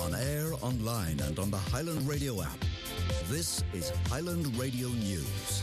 On air, online and on the Highland Radio app. This is Highland Radio News.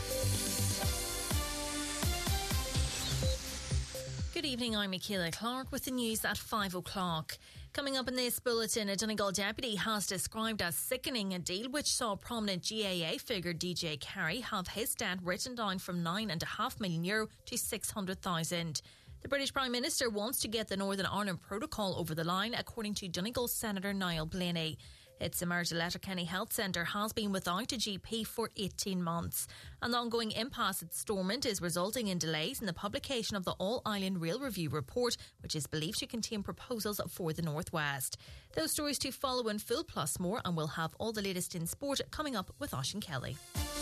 Good evening, I'm Michaela Clark with the news at 5 o'clock. Coming up in this bulletin, a Donegal deputy has described as sickening a deal which saw prominent GAA figure DJ Carey have his debt written down from €9.5 million to 600,000. The British Prime Minister wants to get the Northern Ireland Protocol over the line, according to Donegal Senator Niall Blaney. Its emerged Letterkenny Health Centre has been without a GP for 18 months. An ongoing impasse at Stormont is resulting in delays in the publication of the All-Island Rail Review report, which is believed to contain proposals for the North West. Those stories to follow in full plus more, and we'll have all the latest in sport coming up with Oisín Kelly.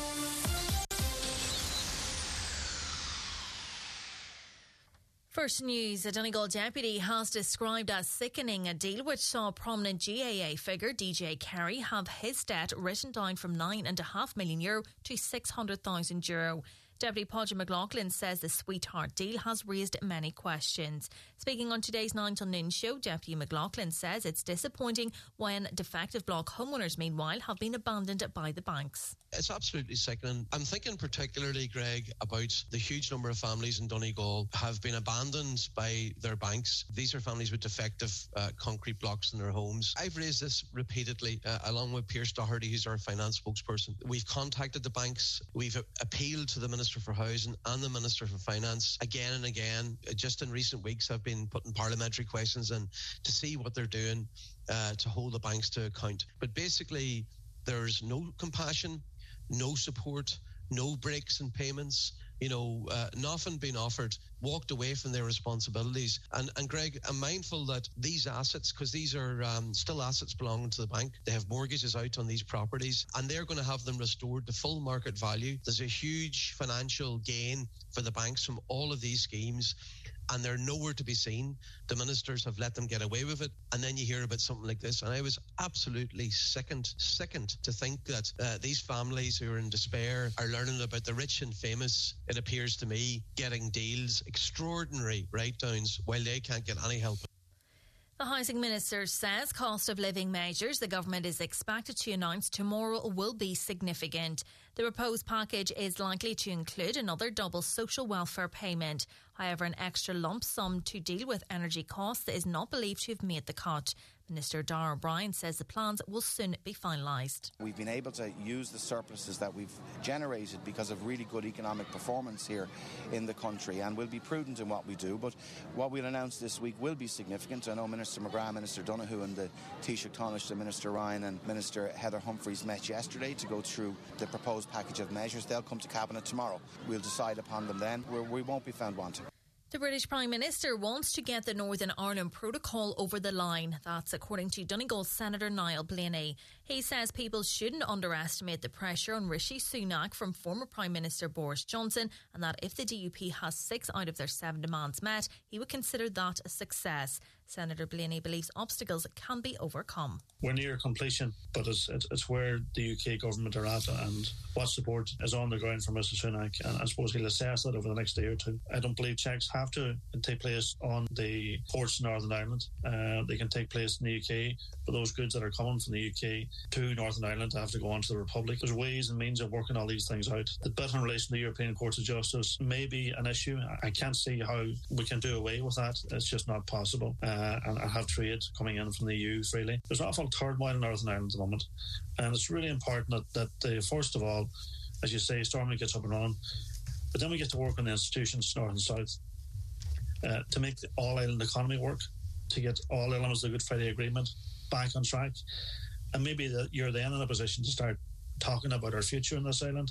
First news, a Donegal deputy has described as sickening a deal which saw prominent GAA figure DJ Carey have his debt written down from €9.5 million to €600,000. Deputy Podger McLaughlin says the sweetheart deal has raised many questions. Speaking on today's 9 till noon show, Deputy McLaughlin says it's disappointing when defective block homeowners, meanwhile, have been abandoned by the banks. It's absolutely sickening. I'm thinking particularly, Greg, about the huge number of families in Donegal have been abandoned by their banks. These are families with defective concrete blocks in their homes. I've raised this repeatedly, along with Pierce Doherty, who's our finance spokesperson. We've contacted the banks. We've appealed to the Minister for Housing and the Minister for Finance again and again. Just in recent weeks, I've been putting parliamentary questions in to see what they're doing to hold the banks to account. But basically, there's no compassion, no support, no breaks in payments, nothing being offered, walked away from their responsibilities. And Greg, I'm mindful that these assets, because these are still assets belonging to the bank, they have mortgages out on these properties, and they're going to have them restored to full market value. There's a huge financial gain for the banks from all of these schemes, and they're nowhere to be seen. The ministers have let them get away with it, and then you hear about something like this, and I was absolutely sickened to think that these families who are in despair are learning about the rich and famous, it appears to me, getting deals, extraordinary write-downs, while they can't get any help. The Housing Minister says cost of living measures the government is expected to announce tomorrow will be significant. The proposed package is likely to include another double social welfare payment. However, an extra lump sum to deal with energy costs is not believed to have made the cut. Minister Darragh O'Brien says the plans will soon be finalised. We've been able to use the surpluses that we've generated because of really good economic performance here in the country, and we'll be prudent in what we do. But what we'll announce this week will be significant. I know Minister McGrath, Minister Donoghue and the Taoiseach Taoiseach, Minister Ryan and Minister Heather Humphreys met yesterday to go through the proposed package of measures. They'll come to Cabinet tomorrow. We'll decide upon them then. We won't be found wanting. The British Prime Minister wants to get the Northern Ireland Protocol over the line. That's according to Donegal Senator Niall Blaney. He says people shouldn't underestimate the pressure on Rishi Sunak from former Prime Minister Boris Johnson, and that if the DUP has 6 out of their 7 demands met, he would consider that a success. Senator Blaney believes obstacles can be overcome. We're near completion, but it's where the UK government are at and what support is on the ground for Mr Sunak, and I suppose he'll assess that over the next day or two. I don't believe checks have to take place on the ports in Northern Ireland. They can take place in the UK for those goods that are coming from the UK to Northern Ireland to have to go on to the Republic. There's ways and means of working all these things out. The bit in relation to the European Court of Justice may be an issue. I can't see how we can do away with that. It's just not possible. And have trade coming in from the EU freely. There's an awful turmoil in Northern Ireland at the moment, and it's really important that first of all, as you say, Stormont gets up and running, but then we get to work on the institutions north and south to make the all-island economy work, to get all elements of the Good Friday Agreement back on track, and maybe you're then in a position to start talking about our future in this island,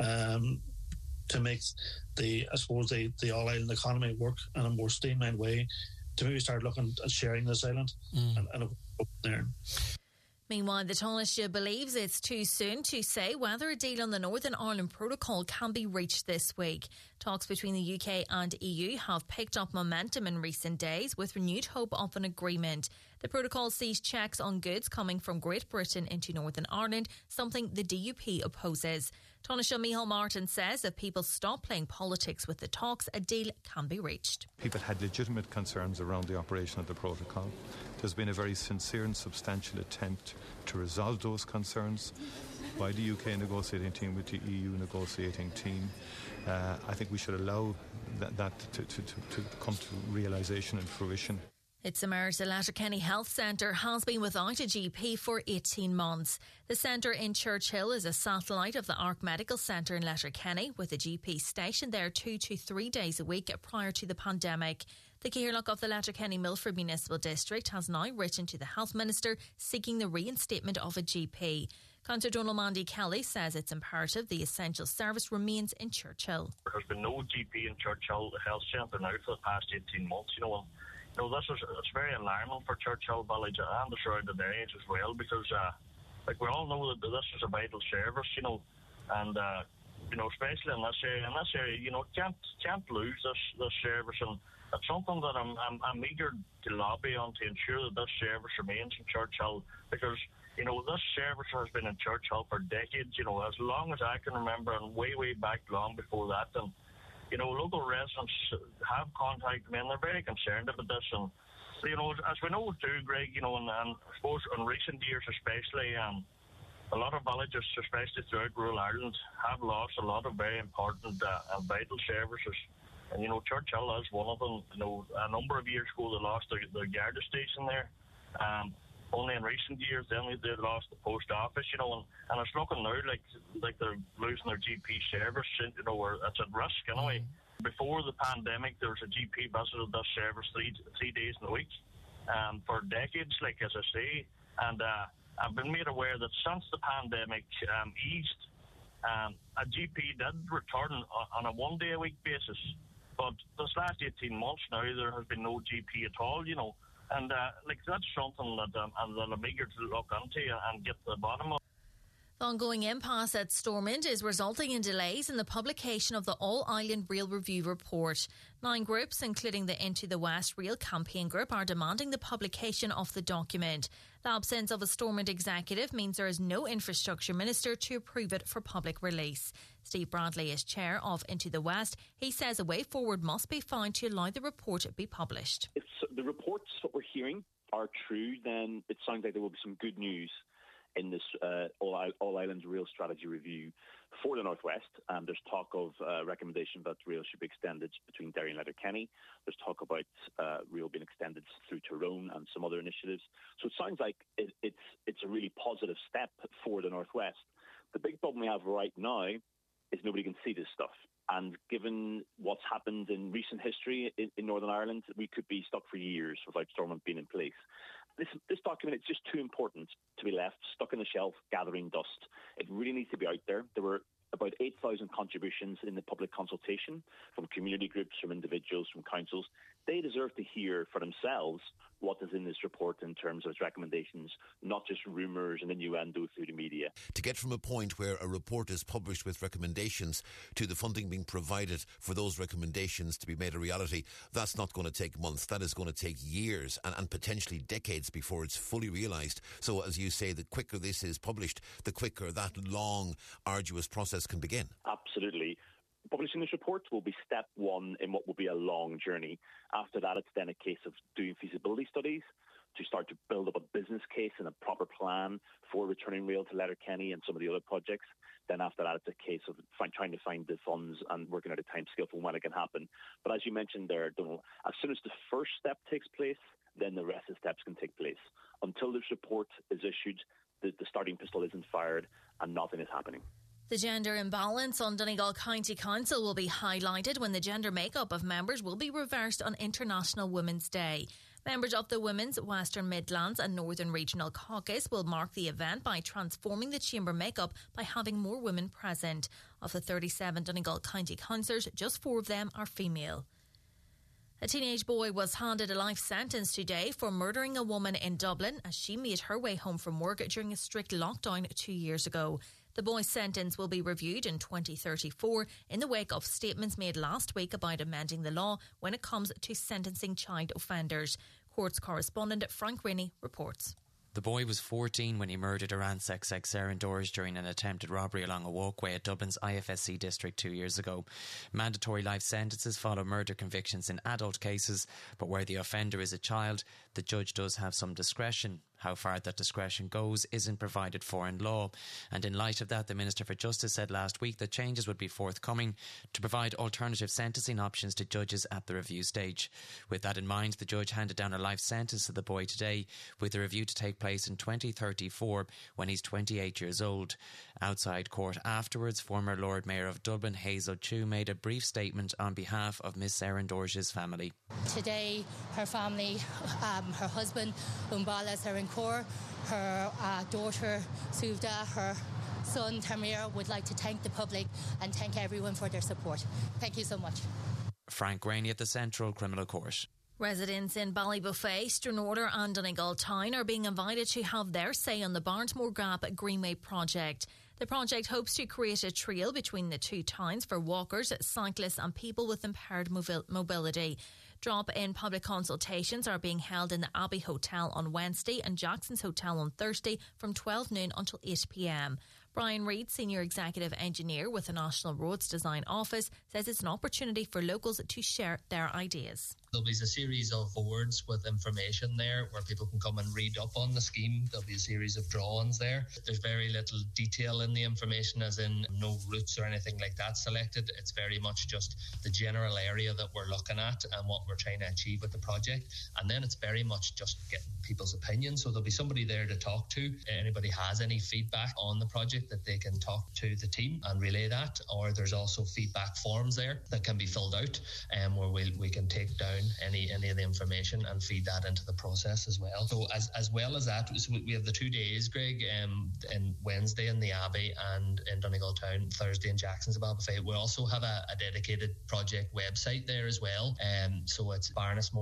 to make the all-island economy work in a more streamlined way, to maybe start looking at sharing this island and there. Meanwhile, the Taoiseach believes it's too soon to say whether a deal on the Northern Ireland Protocol can be reached this week. Talks between the UK and EU have picked up momentum in recent days with renewed hope of an agreement. The protocol sees checks on goods coming from Great Britain into Northern Ireland, something the DUP opposes. Taoiseach Micheál Martin says if people stop playing politics with the talks, a deal can be reached. People had legitimate concerns around the operation of the protocol. There's been a very sincere and substantial attempt to resolve those concerns by the UK negotiating team with the EU negotiating team. I think we should allow that to come to realisation and fruition. It's emerged the Letterkenny Health Centre has been without a GP for 18 months. The centre in Churchill is a satellite of the Ark Medical Centre in Letterkenny, with a GP stationed there 2 to 3 days a week prior to the pandemic. The Cathaoirleach of the Letterkenny Milford Municipal District has now written to the Health Minister seeking the reinstatement of a GP. Councillor Donald Mandy Kelly says it's imperative the essential service remains in Churchill. There's been no GP in Churchill Health Centre now for the past 18 months, it's very alarming for Churchill Village and the surrounding areas as well, because we all know that this is a vital service, and especially in this area, can't lose this service, and it's something that I'm eager to lobby on to ensure that this service remains in Churchill, because this service has been in Churchill for decades, as long as I can remember, and way back long before that. And local residents have contacted me and they're very concerned about this. And, as we know too, Greg, and I suppose in recent years especially, a lot of villages, especially throughout rural Ireland, have lost a lot of very important and vital services. And, Churchill is one of them. A number of years ago they lost the Garda station there. Only in recent years, then they lost the post office, and it's looking now like they're losing their GP service, where it's at risk anyway. Before the pandemic, there was a GP visited this service three days in the week for decades, as I say, and I've been made aware that since the pandemic eased, a GP did return on a one-day-a-week basis, but this last 18 months now, there has been no GP at all, And that's something that I'm eager to look into and get to the bottom of. The ongoing impasse at Stormont is resulting in delays in the publication of the All-Ireland Rail Review report. 9 groups, including the Into the West Rail Campaign Group, are demanding the publication of the document. The absence of a Stormont executive means there is no infrastructure minister to approve it for public release. Steve Bradley is chair of Into the West. He says a way forward must be found to allow the report to be published. If the reports that we're hearing are true, then it sounds like there will be some good news in this All-Ireland Rail Strategy Review for the North West. There's talk of recommendation that rail should be extended between Derry and Letterkenny. There's talk about rail being extended through Tyrone and some other initiatives. So it sounds like it's a really positive step for the North West. The big problem we have right now is nobody can see this stuff. And given what's happened in recent history in Northern Ireland, we could be stuck for years without Stormont being in place. This document is just too important to be left stuck on the shelf gathering dust. It really needs to be out there. There were about 8,000 contributions in the public consultation from community groups, from individuals, from councils. They deserve to hear for themselves what is in this report in terms of its recommendations, not just rumours and innuendo through the media. To get from a point where a report is published with recommendations to the funding being provided for those recommendations to be made a reality, that's not going to take months. That is going to take years and potentially decades before it's fully realised. So, as you say, the quicker this is published, the quicker that long, arduous process can begin. Absolutely. Publishing this report will be step one in what will be a long journey. After that, it's then a case of doing feasibility studies to start to build up a business case and a proper plan for returning rail to Letterkenny and some of the other projects. Then after that, it's a case of trying to find the funds and working out a timescale for when it can happen. But as you mentioned there, Donald, as soon as the first step takes place, then the rest of the steps can take place. Until this report is issued, the starting pistol isn't fired and nothing is happening. The gender imbalance on Donegal County Council will be highlighted when the gender makeup of members will be reversed on International Women's Day. Members of the Women's, Western Midlands and Northern Regional Caucus will mark the event by transforming the chamber makeup by having more women present. Of the 37 Donegal County councillors, just 4 of them are female. A teenage boy was handed a life sentence today for murdering a woman in Dublin as she made her way home from work during a strict lockdown 2 years ago. The boy's sentence will be reviewed in 2034 in the wake of statements made last week about amending the law when it comes to sentencing child offenders. Courts correspondent Frank Rennie reports. The boy was 14 when he murdered or ransacked Erin Dores during an attempted robbery along a walkway at Dublin's IFSC district 2 years ago. Mandatory life sentences follow murder convictions in adult cases, but where the offender is a child, the judge does have some discretion. How far that discretion goes isn't provided for in law. And in light of that, the Minister for Justice said last week that changes would be forthcoming to provide alternative sentencing options to judges at the review stage. With that in mind, the judge handed down a life sentence to the boy today, with the review to take place in 2034 when he's 28 years old. Outside court afterwards, former Lord Mayor of Dublin, Hazel Chu, made a brief statement on behalf of Miss Erin Dores' family. Today, her family, her husband, Umbala Serincourt, her daughter, Suvda, her son, Tamir, would like to thank the public and thank everyone for their support. Thank you so much. Frank Rainey at the Central Criminal Court. Residents in Ballybuffet, Stranraer and Donegal Town are being invited to have their say on the Barnsmore Gap Greenway project. The project hopes to create a trail between the two towns for walkers, cyclists and people with impaired mobility. Drop-in public consultations are being held in the Abbey Hotel on Wednesday and Jackson's Hotel on Thursday from 12 noon until 8 p.m. Brian Reid, Senior Executive Engineer with the National Roads Design Office, says it's an opportunity for locals to share their ideas. There'll be a series of boards with information there where people can come and read up on the scheme. There'll be a series of drawings there. There's very little detail in the information, as in no routes or anything like that selected. It's very much just the general area that we're looking at and what we're trying to achieve with the project. And then it's very much just getting people's opinions. So there'll be somebody there to talk to. Anybody has any feedback on the project that they can talk to the team and relay that. Or there's also feedback forms there that can be filled out where we can take down any of the information and feed that into the process as well. So as well as that, so we have the 2 days, Greg, in Wednesday in the Abbey and in Donegal Town, Thursday in Jackson's Ballybuffet. We also have a dedicated project website there as well. So it's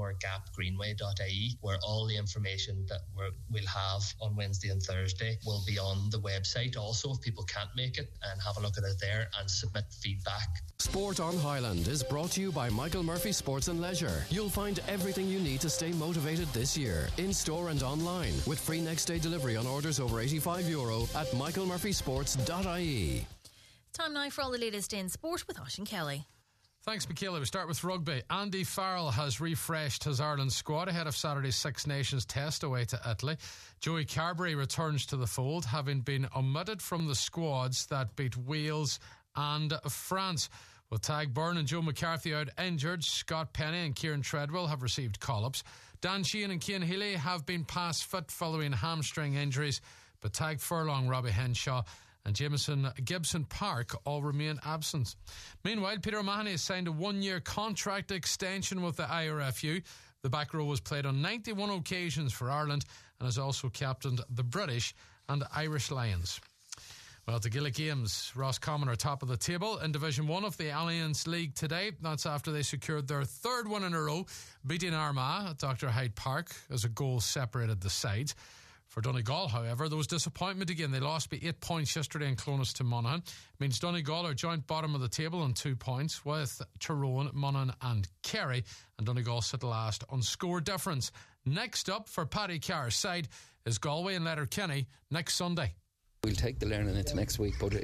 barnesmoregapgreenway.ie, where all the information that we'll have on Wednesday and Thursday will be on the website also, if people can't make it, and have a look at it there and submit feedback. Sport on Highland is brought to you by Michael Murphy Sports and Leisure. You'll find everything you need to stay motivated this year, in store and online, with free next day delivery on orders over €85 at michaelmurphysports.ie. Time now for all the latest in sport with Oisín Kelly. Thanks, Michaela. We start with rugby. Andy Farrell has refreshed his Ireland squad ahead of Saturday's Six Nations test away to Italy. Joey Carberry returns to the fold, having been omitted from the squads that beat Wales and France. With Tag Byrne and Joe McCarthy out injured, Scott Penny and Kieran Treadwell have received call-ups. Dan Sheehan and Cian Healy have been past fit following hamstring injuries, but Tag Furlong, Robbie Henshaw and Jameson Gibson-Park all remain absent. Meanwhile, Peter O'Mahony has signed a 1-year contract extension with the IRFU. The back row was played on 91 occasions for Ireland and has also captained the British and Irish Lions. Well, the Gaelic Games, Roscommon are top of the table in Division 1 of the Alliance League today. That's after they secured their third win in a row, beating Armagh at Dr. Hyde Park as a goal separated the sides. For Donegal, however, there was disappointment again. They lost by 8 points yesterday in Clonus to Monaghan. It means Donegal are joint bottom of the table on 2 points with Tyrone, Monaghan and Kerry, and Donegal sit last on score difference. Next up for Paddy Carr's side is Galway and Letterkenny next Sunday. We'll take the learning into next week, but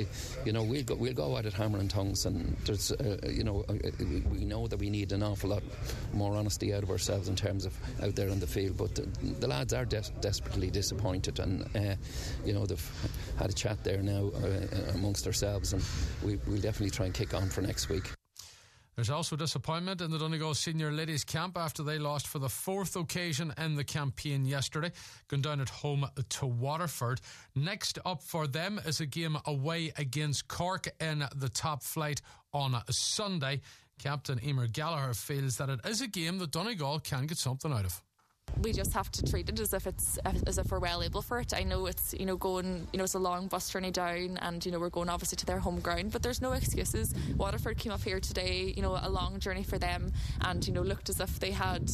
we'll go at it hammer and tongs, and there's we know that we need an awful lot more honesty out of ourselves in terms of out there on the field. But the lads are desperately disappointed, and they've had a chat there now amongst ourselves, and we'll definitely try and kick on for next week. There's also disappointment in the Donegal senior ladies camp after they lost for the fourth occasion in the campaign yesterday, going down at home to Waterford. Next up for them is a game away against Cork in the top flight on Sunday. Captain Emer Gallagher feels that it is a game that Donegal can get something out of. We just have to treat it as if we're well able for it. I know it's going, it's a long bus journey down, and we're going obviously to their home ground, but there's no excuses. Waterford came up here today, a long journey for them, and looked as if they had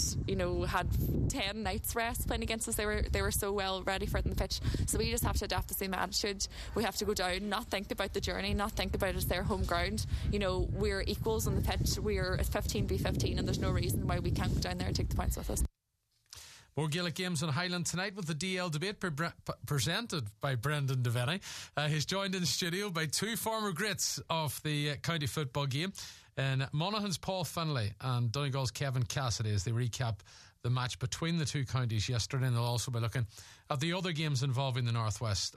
10 nights rest playing against us. They were so well ready for it on the pitch. So we just have to adapt the same attitude. We have to go down, not think about the journey, not think about it as their home ground. We're equals on the pitch. We're 15v15, and there's no reason why we can't go down there and take the points with us. More Gaelic games on Highland tonight with the DL debate presented by Brendan Devaney. He's joined in studio by two former greats of the county football game, and Monaghan's Paul Finlay and Donegal's Kevin Cassidy, as they recap the match between the two counties yesterday, and they'll also be looking at the other games involving the northwest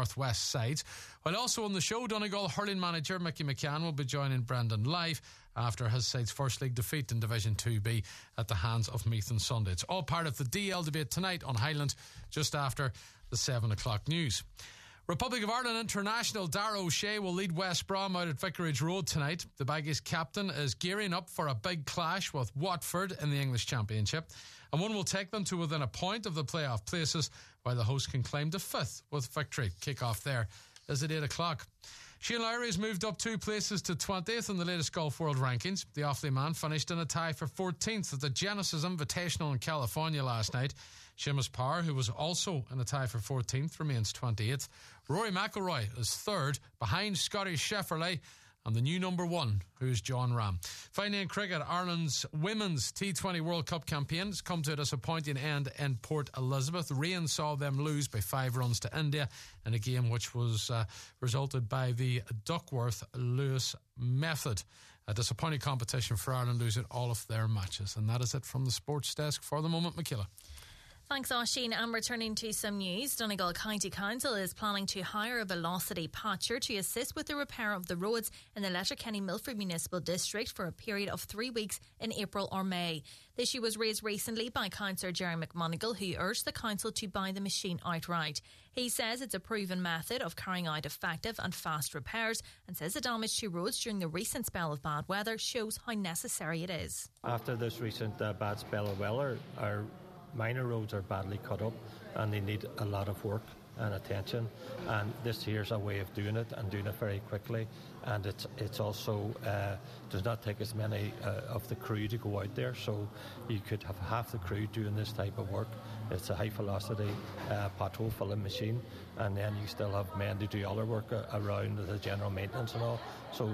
sides. While also on the show, Donegal hurling manager Mickey McCann will be joining Brendan live after his side's first league defeat in Division 2B at the hands of Meath and Sunday. It's all part of the DL debate tonight on Highland, just after the 7 o'clock news. Republic of Ireland international Dara O'Shea will lead West Brom out at Vicarage Road tonight. The Baggies captain is gearing up for a big clash with Watford in the English Championship, and one will take them to within a point of the playoff places, while the host can claim the fifth with victory. Kick-off there is at 8 o'clock. Shane Lowry has moved up 2 places to 20th in the latest Golf World Rankings. The Offaly man finished in a tie for 14th at the Genesis Invitational in California last night. Seamus Power, who was also in a tie for 14th, remains 28th. Rory McIlroy is 3rd, behind Scotty Scheffler and the new number 1, who's John Ram. Finally in cricket, Ireland's women's T20 World Cup campaign has come to a disappointing end in Port Elizabeth. Rain saw them lose by 5 runs to India in a game which was resulted by the Duckworth-Lewis method. A disappointing competition for Ireland, losing all of their matches. And that is it from the sports desk for the moment, Michaela. Thanks, Oisín. And returning to some news, Donegal County Council is planning to hire a velocity patcher to assist with the repair of the roads in the Letterkenny Milford Municipal District for a period of 3 weeks in April or May. The issue was raised recently by Councillor Jerry McMonigal, who urged the council to buy the machine outright. He says it's a proven method of carrying out effective and fast repairs, and says the damage to roads during the recent spell of bad weather shows how necessary it is. After this recent bad spell of weather, our minor roads are badly cut up and they need a lot of work and attention, and this here's a way of doing it and doing it very quickly, and it's also does not take as many of the crew to go out there, so you could have half the crew doing this type of work. It's a high velocity pothole filling machine, and then you still have men to do other work around the general maintenance and all, so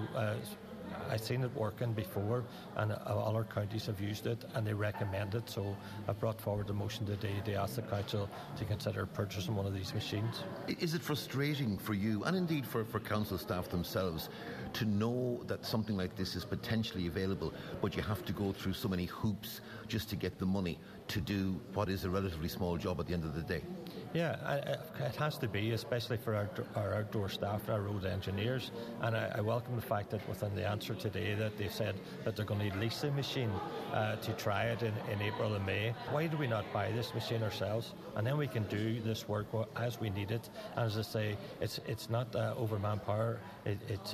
I've seen it working before, and other counties have used it and they recommend it, so I brought forward the motion today to ask the council to consider purchasing one of these machines. Is it frustrating for you, and indeed for council staff themselves, to know that something like this is potentially available, but you have to go through so many hoops just to get the money to do what is a relatively small job at the end of the day? Yeah, it has to be, especially for our outdoor staff, our road engineers, and I welcome the fact that within the answer today that they've said that they're going to lease the machine to try it in April and May. Why do we not buy this machine ourselves, and then we can do this work as we need it? And as I say, it's not over manpower. It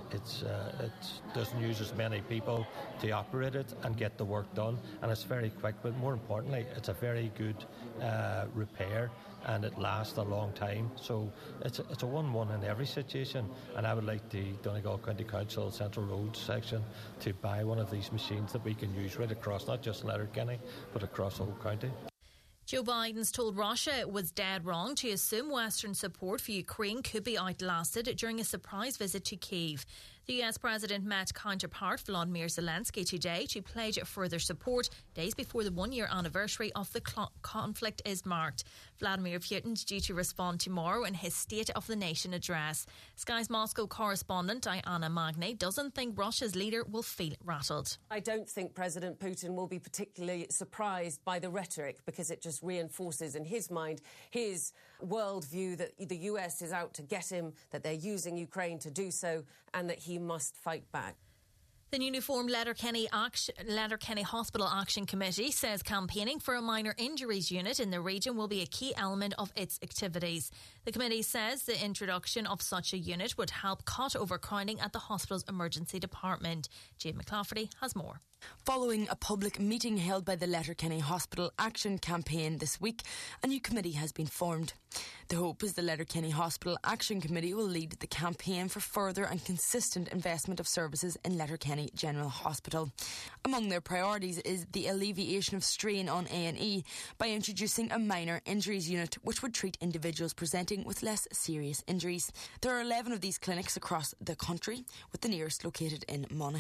doesn't use as many people to operate it and get the work done, and it's very quick, but more importantly, it's a very good repair, and it lasts a long time, so it's a 1-1 in every situation. And I would like the Donegal County Council Central Roads section to buy one of these machines that we can use right across, not just Letterkenny, but across the whole county. Joe Biden's told Russia it was dead wrong to assume Western support for Ukraine could be outlasted during a surprise visit to Kyiv. The US President met counterpart Volodymyr Zelensky today to pledge further support days before the 1-year anniversary of the conflict is marked. Vladimir Putin's due to respond tomorrow in his State of the Nation address. Sky's Moscow correspondent Diana Magne doesn't think Russia's leader will feel rattled. I don't think President Putin will be particularly surprised by the rhetoric, because it just reinforces in his mind his worldview that the US is out to get him, that they're using Ukraine to do so, and that he must fight back. The newly formed Letterkenny Hospital Action Committee says campaigning for a minor injuries unit in the region will be a key element of its activities. The committee says the introduction of such a unit would help cut overcrowding at the hospital's emergency department. Jade McClafferty has more. Following a public meeting held by the Letterkenny Hospital Action Campaign this week, a new committee has been formed. The hope is the Letterkenny Hospital Action Committee will lead the campaign for further and consistent investment of services in Letterkenny General Hospital. Among their priorities is the alleviation of strain on A&E by introducing a minor injuries unit which would treat individuals presenting with less serious injuries. There are 11 of these clinics across the country, with the nearest located in Monaghan.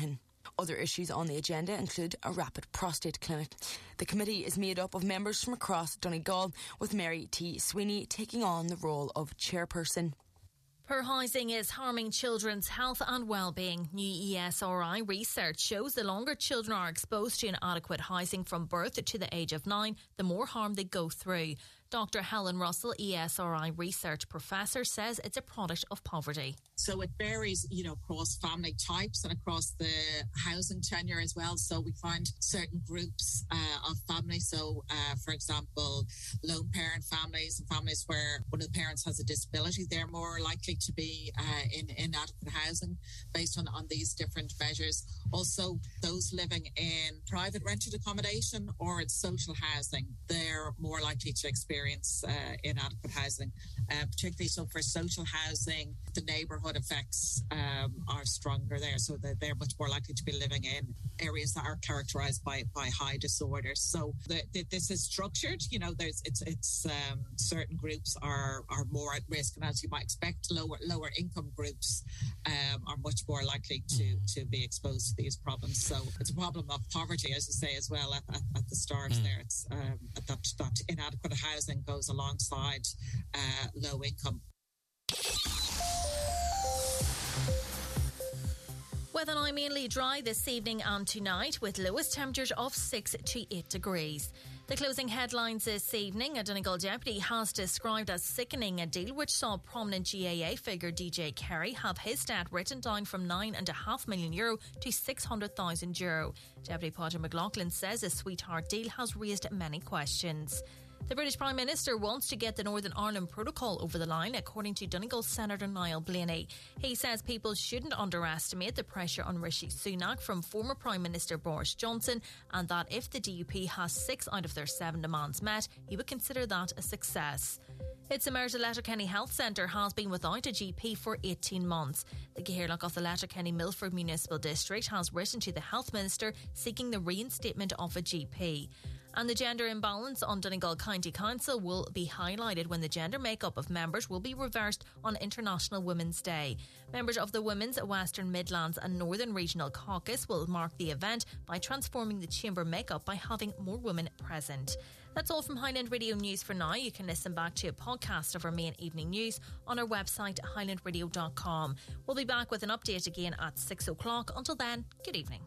Other issues on the agenda include a rapid prostate clinic. The committee is made up of members from across Donegal, with Mary T. Sweeney taking on the role of chairperson. Poor housing is harming children's health and well-being. New ESRI research shows the longer children are exposed to inadequate housing from birth to the age of 9, the more harm they go through. Dr. Helen Russell, ESRI research professor, says it's a product of poverty. So it varies, across family types and across the housing tenure as well. So we find certain groups of families. So, for example, lone parent families and families where one of the parents has a disability, they're more likely to be in inadequate housing based on these different measures. Also, those living in private rented accommodation or in social housing, they're more likely to experience inadequate housing, particularly so for social housing, the neighbourhood effects are stronger there, so that they're much more likely to be living in areas that are characterised by high disorders. So this is structured. Certain groups are more at risk, and as you might expect, lower income groups are much more likely to be exposed to these problems. So it's a problem of poverty, as you say as well at the start there. It's that inadequate housing goes alongside low income. Weather now mainly dry this evening and tonight, with lowest temperatures of 6 to 8 degrees. The closing headlines this evening: a Donegal deputy has described as sickening a deal which saw prominent GAA figure DJ Kerry have his debt written down from €9.5 million to €600,000. Deputy Padraig McLaughlin says a sweetheart deal has raised many questions. The British Prime Minister wants to get the Northern Ireland Protocol over the line, according to Donegal Senator Niall Blaney. He says people shouldn't underestimate the pressure on Rishi Sunak from former Prime Minister Boris Johnson, and that if the DUP has 6 out of their 7 demands met, he would consider that a success. It's emerged the Letterkenny Health Centre has been without a GP for 18 months. The Gairloch of the Letterkenny Milford Municipal District has written to the Health Minister seeking the reinstatement of a GP. And the gender imbalance on Donegal County Council will be highlighted when the gender makeup of members will be reversed on International Women's Day. Members of the Women's, Western Midlands and Northern Regional Caucus will mark the event by transforming the chamber makeup by having more women present. That's all from Highland Radio News for now. You can listen back to a podcast of our main evening news on our website, highlandradio.com. We'll be back with an update again at 6 o'clock. Until then, good evening.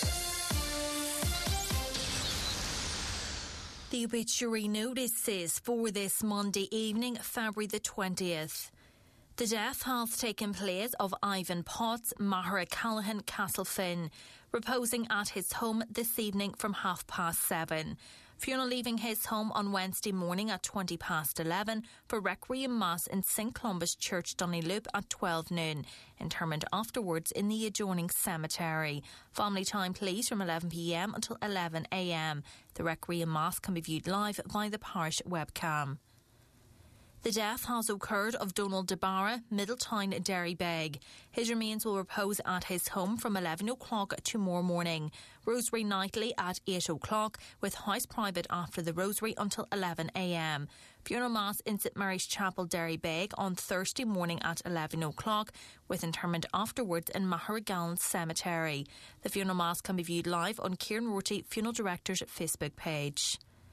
The obituary notices for this Monday evening, February the 20th. The death has taken place of Ivan Potts, Maher Callaghan, Castlefin, reposing at his home this evening from 7:30. Funeral leaving his home on Wednesday morning at 11:20 for Requiem Mass in St Columba's Church, Donnylloop at 12 noon. Interment afterwards in the adjoining cemetery. Family time please from 11 p.m. until 11 a.m. The Requiem Mass can be viewed live via the parish webcam. The death has occurred of Donald DeBarra, Middletown, Derrybeg. His remains will repose at his home from 11 o'clock tomorrow morning. Rosary nightly at 8 o'clock, with house private after the rosary until 11 a.m. Funeral Mass in St Mary's Chapel, Derrybeg on Thursday morning at 11 o'clock, with interment afterwards in Mahergallen Cemetery. The Funeral Mass can be viewed live on Kieran Rorty, Funeral Director's Facebook page.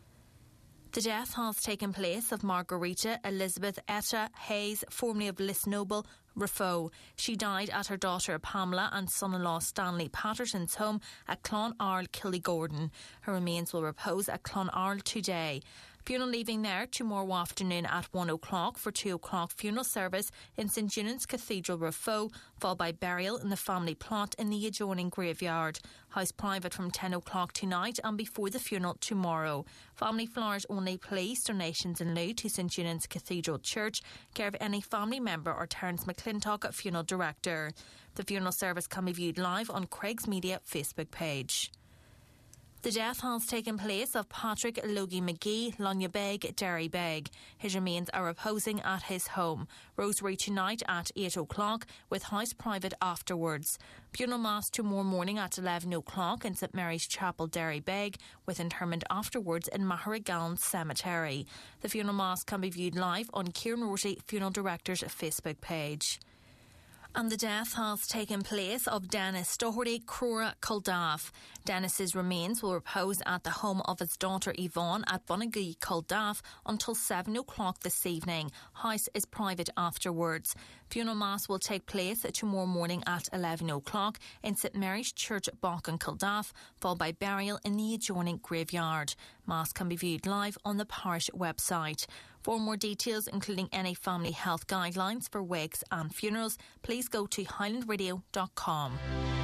The death has taken place of Margarita Elizabeth Etta Hayes, formerly of Lisnoble, Rafo. She died at her daughter Pamela and son-in-law Stanley Patterson's home at Clonarl, Killygordon. Her remains will repose at Clonarl today. Funeral leaving there tomorrow afternoon at 1 o'clock for 2 o'clock funeral service in St Junan's Cathedral, Rafo, followed by burial in the family plot in the adjoining graveyard. House private from 10 o'clock tonight and before the funeral tomorrow. Family flowers only please. Donations in lieu to St Junan's Cathedral Church, care of any family member or Terence McClintock, Funeral Director. The funeral service can be viewed live on Craig's Media Facebook page. The death has taken place of Patrick Logie McGee, Lonyabeg, Derrybeg. His remains are reposing at his home. Rosary tonight at 8 o'clock, with house private afterwards. Funeral Mass tomorrow morning at 11 o'clock in St Mary's Chapel, Derrybeg, with interment afterwards in Mahergallen Cemetery. The Funeral Mass can be viewed live on Kieran Rorty, Funeral Director's Facebook page. And the death has taken place of Dennis Doherty Crora Culdaff. Dennis's remains will repose at the home of his daughter Yvonne at Bunagee Culdaff until 7 o'clock this evening. House is private afterwards. Funeral mass will take place tomorrow morning at 11 o'clock in St Mary's Church, Bauchan, Culdaff, followed by burial in the adjoining graveyard. Mass can be viewed live on the parish website. For more details, including any family health guidelines for wakes and funerals, please go to highlandradio.com.